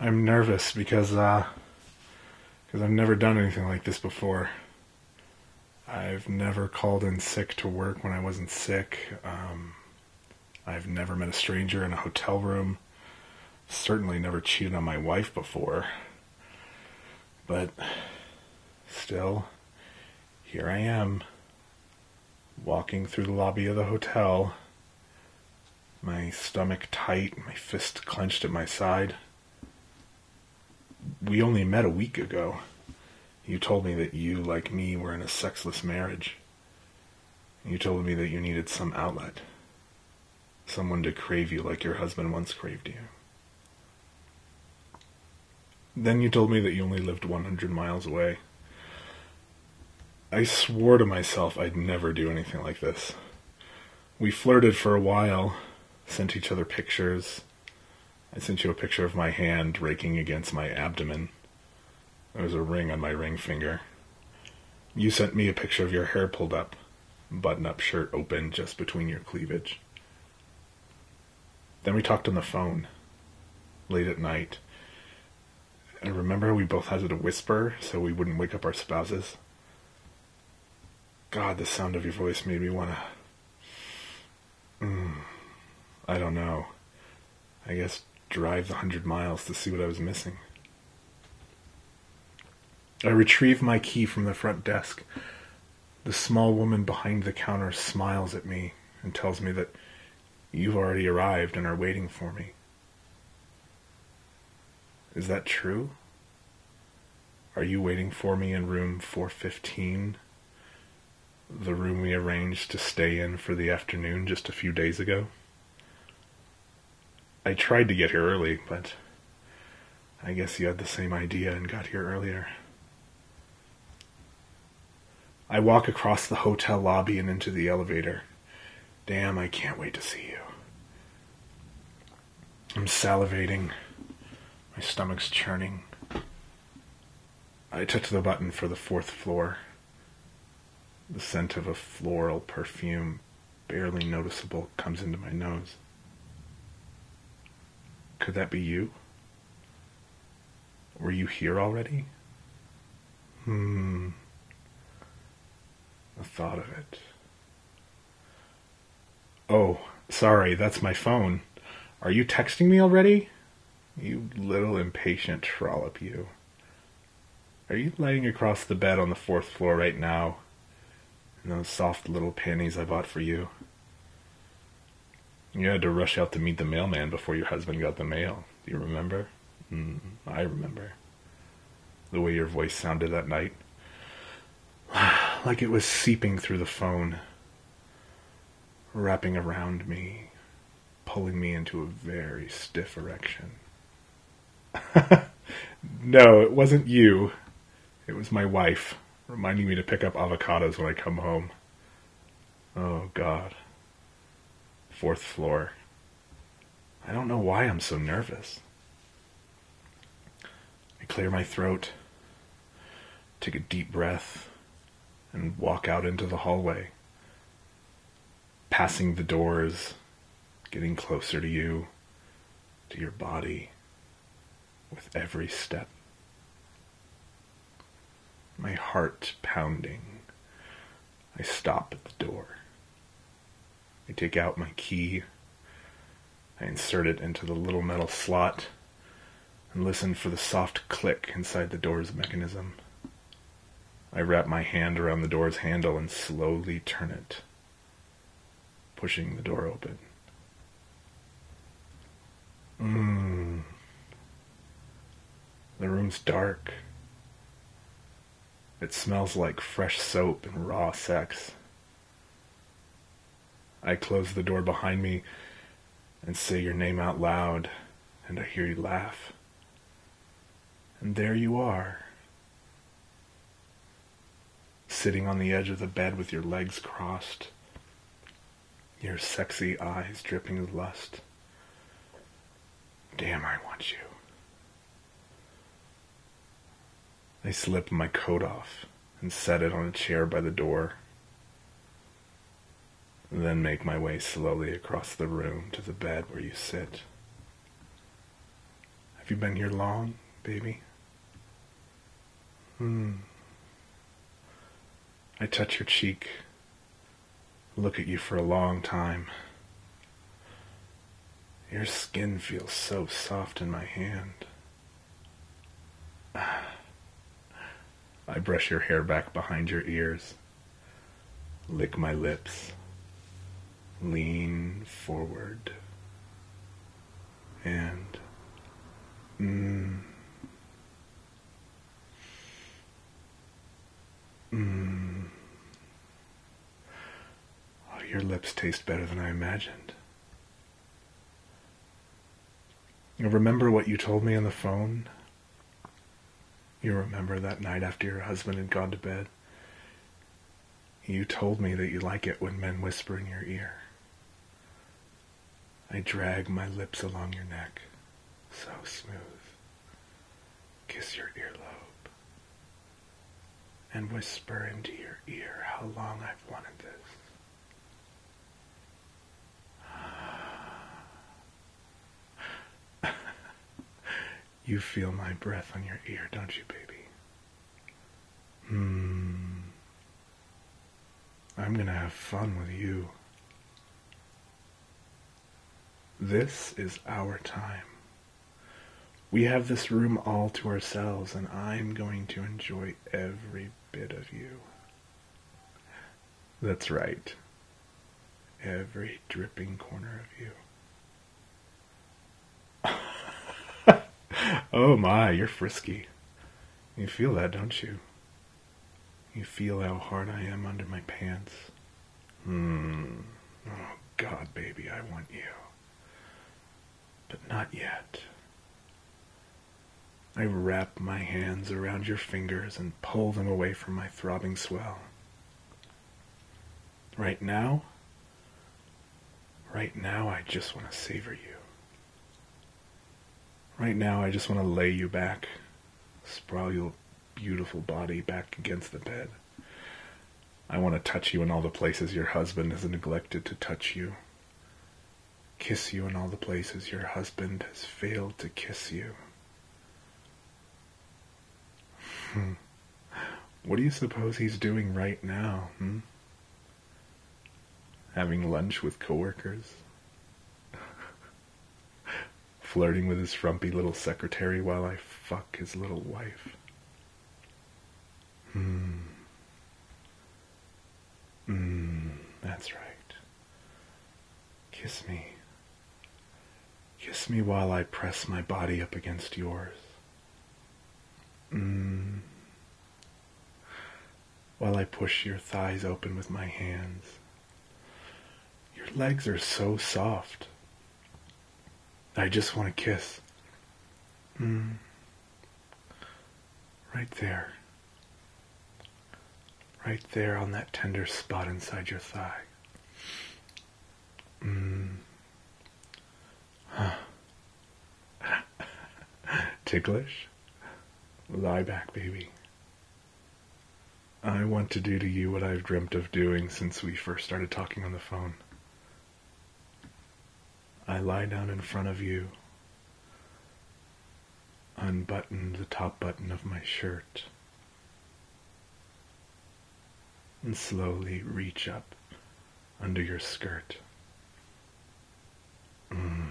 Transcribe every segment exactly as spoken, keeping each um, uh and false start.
I'm nervous because uh, because I've never done anything like this before. I've never called in sick to work when I wasn't sick. Um, I've never met a stranger in a hotel room. Certainly never cheated on my wife before. But still, here I am, walking through the lobby of the hotel, my stomach tight, my fist clenched at my side. We only met a week ago. You told me that you, like me, were in a sexless marriage. You told me that you needed some outlet. Someone to crave you like your husband once craved you. Then you told me that you only lived one hundred miles away. I swore to myself I'd never do anything like this. We flirted for a while, sent each other pictures. I sent you a picture of my hand raking against my abdomen. There was a ring on my ring finger. You sent me a picture of your hair pulled up, button-up shirt open just between your cleavage. Then we talked on the phone, late at night. And remember how we both had to whisper so we wouldn't wake up our spouses? God, the sound of your voice made me want to... Mm, I don't know. I guess drive the hundred miles to see what I was missing. I retrieve my key from the front desk. The small woman behind the counter smiles at me and tells me that you've already arrived and are waiting for me. Is that true? Are you waiting for me in room four fifteen? The room we arranged to stay in for the afternoon just a few days ago? I tried to get here early, but I guess you had the same idea and got here earlier. I walk across the hotel lobby and into the elevator. Damn, I can't wait to see you. I'm salivating. My stomach's churning. I touch the button for the fourth floor. The scent of a floral perfume, barely noticeable, comes into my nose. Could that be you? Were you here already? Hmm. The thought of it. Oh, sorry, that's my phone. Are you texting me already? You little impatient trollop, you. Are you laying across the bed on the fourth floor right now? In those soft little panties I bought for you? You had to rush out to meet the mailman before your husband got the mail. Do you remember? Mm, I remember. The way your voice sounded that night. Like it was seeping through the phone, wrapping around me, pulling me into a very stiff erection. No, it wasn't you. It was my wife, reminding me to pick up avocados when I come home. Oh, God. Fourth floor. I don't know why I'm so nervous. I clear my throat, take a deep breath, and walk out into the hallway, passing the doors, getting closer to you, to your body, with every step. My heart pounding. I stop at the door. I take out my key. I insert it into the little metal slot and listen for the soft click inside the door's mechanism. I wrap my hand around the door's handle and slowly turn it, pushing the door open. Mmm. The room's dark. It smells like fresh soap and raw sex. I close the door behind me and say your name out loud, and I hear you laugh. And there you are, sitting on the edge of the bed with your legs crossed, your sexy eyes dripping with lust. Damn, I want you. I slip my coat off and set it on a chair by the door, then make my way slowly across the room to the bed where you sit. Have you been here long, baby? Hmm. I touch your cheek, look at you for a long time. Your skin feels so soft in my hand. I brush your hair back behind your ears, lick my lips, lean forward, and mmm, mmm. Oh, your lips taste better than I imagined. You remember what you told me on the phone? You remember that night after your husband had gone to bed? You told me that you like it when men whisper in your ear. I drag my lips along your neck, so smooth. Kiss your earlobe, and whisper into your ear how long I've wanted this. You feel my breath on your ear, don't you, baby? Hmm. I'm gonna have fun with you. This is our time. We have this room all to ourselves, and I'm going to enjoy every bit of you. That's right. Every dripping corner of you. Oh my, you're frisky. You feel that, don't you? You feel how hard I am under my pants. Hmm. Oh God, baby, I want you. But not yet. I wrap my hands around your fingers and pull them away from my throbbing swell. Right now, right now I just want to savor you. Right now I just want to lay you back, sprawl your beautiful body back against the bed. I want to touch you in all the places your husband has neglected to touch you. Kiss you in all the places your husband has failed to kiss you. Hmm. What do you suppose he's doing right now, hmm? Having lunch with coworkers? Flirting with his frumpy little secretary while I fuck his little wife? Hmm. Hmm, that's right. Kiss me. Kiss me while I press my body up against yours. Hmm. While I push your thighs open with my hands. Your legs are so soft. I just want to kiss. Hmm. Right there. Right there on that tender spot inside your thigh. Hmm. Huh. Ticklish? Lie back, baby. I want to do to you what I've dreamt of doing since we first started talking on the phone. I lie down in front of you, unbutton the top button of my shirt, and slowly reach up under your skirt. Mm.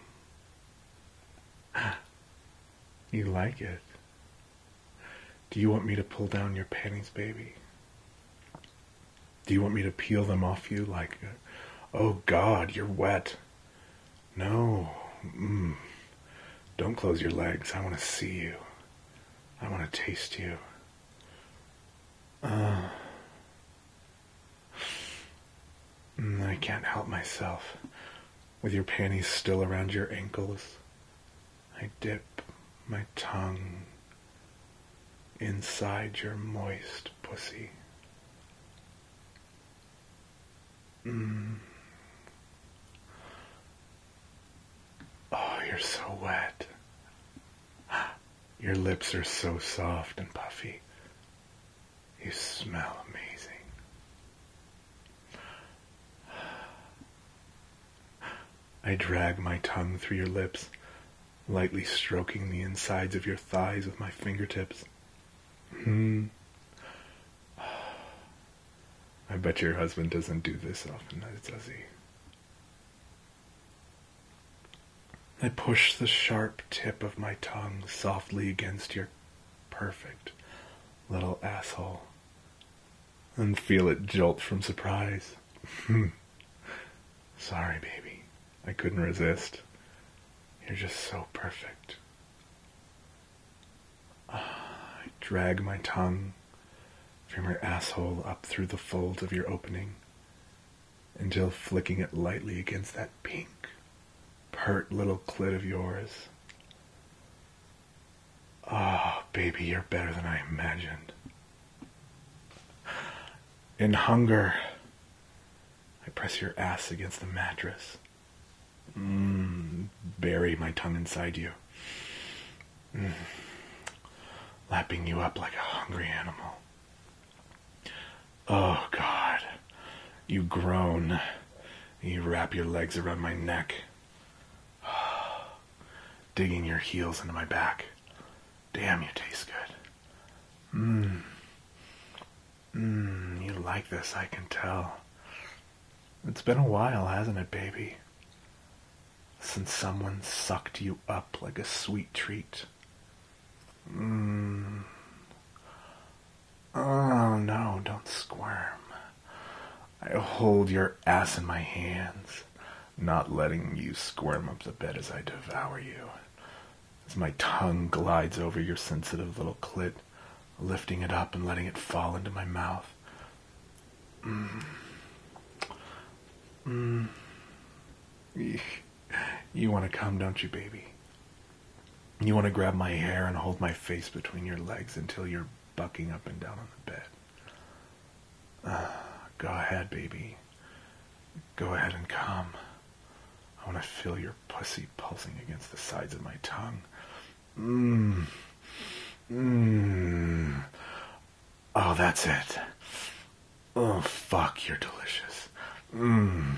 You like it? Do you want me to pull down your panties, baby? Do you want me to peel them off you like, oh God, you're wet? No. Mm. Don't close your legs. I want to see you. I want to taste you. Uh, mm, I can't help myself. With your panties still around your ankles, I dip my tongue inside your moist pussy. Mm. Oh, you're so wet. Your lips are so soft and puffy. You smell amazing. I drag my tongue through your lips, lightly stroking the insides of your thighs with my fingertips. Hmm. I bet your husband doesn't do this often, does he? I push the sharp tip of my tongue softly against your perfect little asshole and feel it jolt from surprise. Sorry, baby. I couldn't resist. You're just so perfect. I drag my tongue from your asshole up through the folds of your opening until flicking it lightly against that pink, pert little clit of yours. Oh, baby, you're better than I imagined. In hunger, I press your ass against the mattress. Mmm, bury my tongue inside you. Mm, lapping you up like a hungry animal. Oh, God. You groan. You wrap your legs around my neck, digging your heels into my back. Damn, you taste good. Mmm. Mmm, you like this, I can tell. It's been a while, hasn't it, baby? Since someone sucked you up like a sweet treat. Mmm. Oh, no, don't squirm. I hold your ass in my hands, not letting you squirm up the bed as I devour you. As my tongue glides over your sensitive little clit, lifting it up and letting it fall into my mouth. Mmm. Mmm. You want to come, don't you, baby? You want to grab my hair and hold my face between your legs until you're bucking up and down on the bed. Uh, go ahead, baby. Go ahead and come. I want to feel your pussy pulsing against the sides of my tongue. Mmm. Mmm. Oh, that's it. Oh, fuck, you're delicious. Mmm.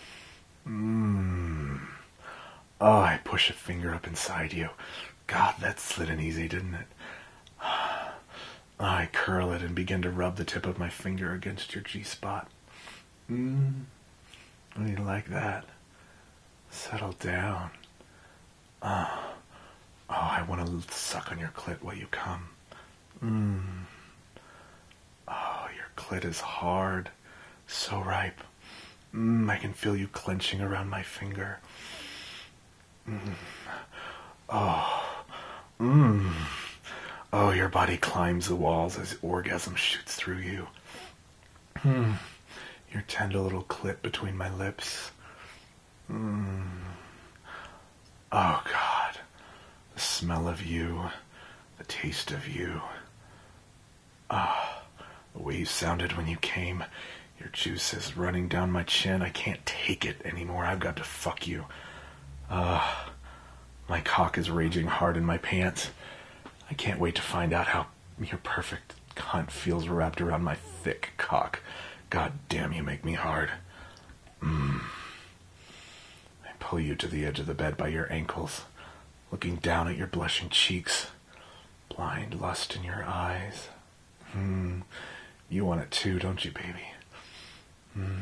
Mmm. Oh, I push a finger up inside you. God, that slid in easy, didn't it? I curl it and begin to rub the tip of my finger against your G-spot. Mmm. How do you like that? Settle down. Oh, oh I want to suck on your clit while you come. Mmm. Oh, your clit is hard. So ripe. Mmm, I can feel you clenching around my finger. Mmm. Oh. Mmm. Oh, your body climbs the walls as orgasm shoots through you. Hmm. Your tender little clit between my lips. Hmm. Oh, God. The smell of you. The taste of you. Ah. The way you sounded when you came. Your juices running down my chin. I can't take it anymore. I've got to fuck you. Ah. Uh, my cock is raging hard in my pants. I can't wait to find out how your perfect cunt feels wrapped around my thick cock. God damn, you make me hard. Mmm. I pull you to the edge of the bed by your ankles, looking down at your blushing cheeks, blind lust in your eyes. Hmm. You want it too, don't you, baby? Hmm.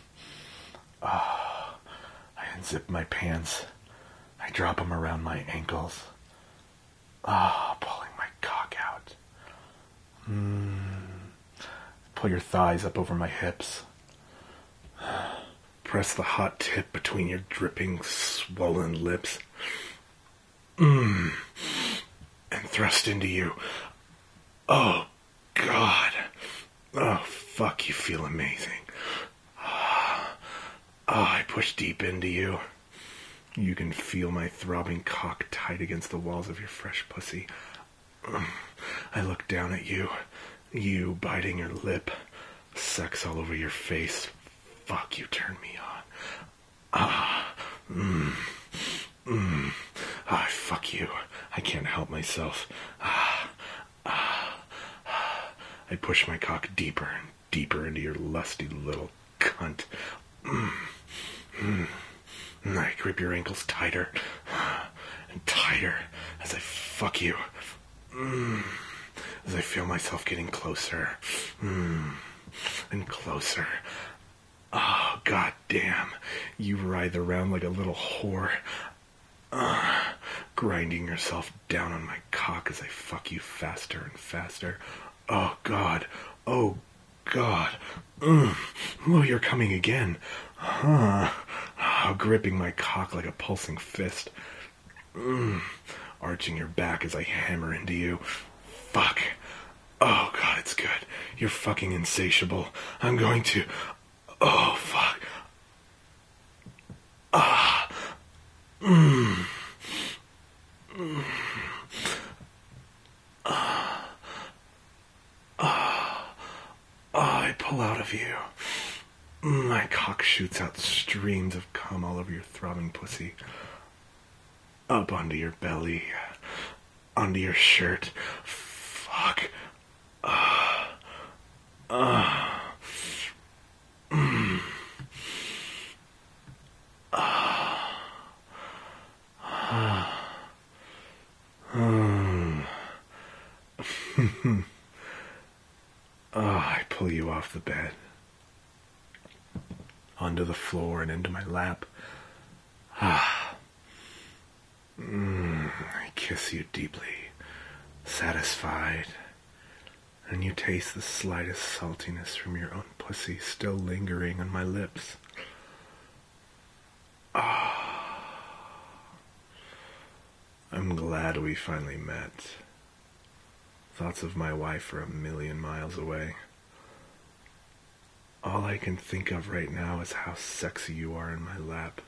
Ah. Oh, I unzip my pants. I drop them around my ankles. Ah, oh, pulling my cock out. Hmm. Pull your thighs up over my hips. Press the hot tip between your dripping, swollen lips. Mmm. And thrust into you. Oh, God. Oh, fuck, you feel amazing. Ah, oh, I push deep into you. You can feel my throbbing cock tight against the walls of your fresh pussy. I look down at you, you biting your lip, sex all over your face. Fuck, you turn me on. Ah, mmm, mmm. Ah, fuck you. I can't help myself. Ah, ah, ah. I push my cock deeper and deeper into your lusty little cunt. Mmm, mmm. I grip your ankles tighter and and tighter as I fuck you. Mm. As I feel myself getting closer. Mm. And closer. Oh, god damn. You writhe around like a little whore. Uh, grinding yourself down on my cock as I fuck you faster and faster. Oh, God. Oh, God. Mm. Oh, you're coming again. Huh. Oh, gripping my cock like a pulsing fist. Mm. Arching your back as I hammer into you. Fuck. Oh, God, it's good. You're fucking insatiable. I'm going to... Oh, fuck. Ah. Mmm. Mm. Ah. Ah. Ah, I pull out of you. My cock shoots out streams of cum all over your throbbing pussy. Up onto your belly. Onto your shirt. Fuck. Ah. Ah. Mm. Ah. Ah. Mm. Oh, I pull you off the bed. Onto the floor and into my lap. Ah. Mm. I kiss you deeply, satisfied. And you taste the slightest saltiness from your own pussy still lingering on my lips. Ah. I'm glad we finally met. Thoughts of my wife are a million miles away. All I can think of right now is how sexy you are in my lap.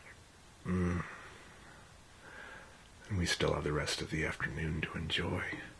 Mm. And we still have the rest of the afternoon to enjoy.